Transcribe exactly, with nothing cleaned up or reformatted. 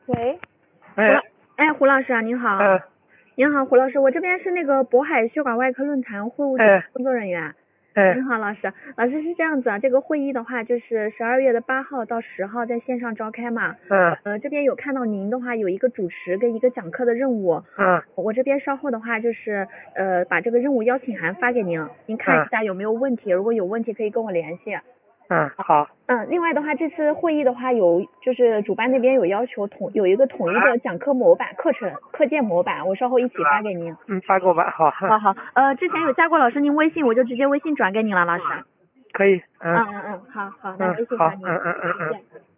喂，胡哎老，哎，胡老师啊，您好。 嗯您好，胡老师，我这边是那个渤海血管外科论坛会务组哎工作人员。 哎您好，老师。老师是这样子啊，这个会议的话就是十二月的八号到十号在线上召开嘛。 嗯呃，这边有看到您的话有一个主持跟一个讲课的任务。 嗯我这边稍后的话就是呃把这个任务邀请函发给您，您看一下有没有问题，如果有问题可以跟我联系。 嗯好。 嗯，另外的话，这次会议的话有就是主办那边有要求统有一个统一的讲课模板、课程课件模板，我稍后一起发给您。 嗯，发给我吧，好。 好好，呃，之前有加过老师您微信，我就直接微信转给您了，老师。 可以。嗯嗯嗯嗯，好好，那嗯微信好。 转给您， 嗯嗯嗯嗯。 再见。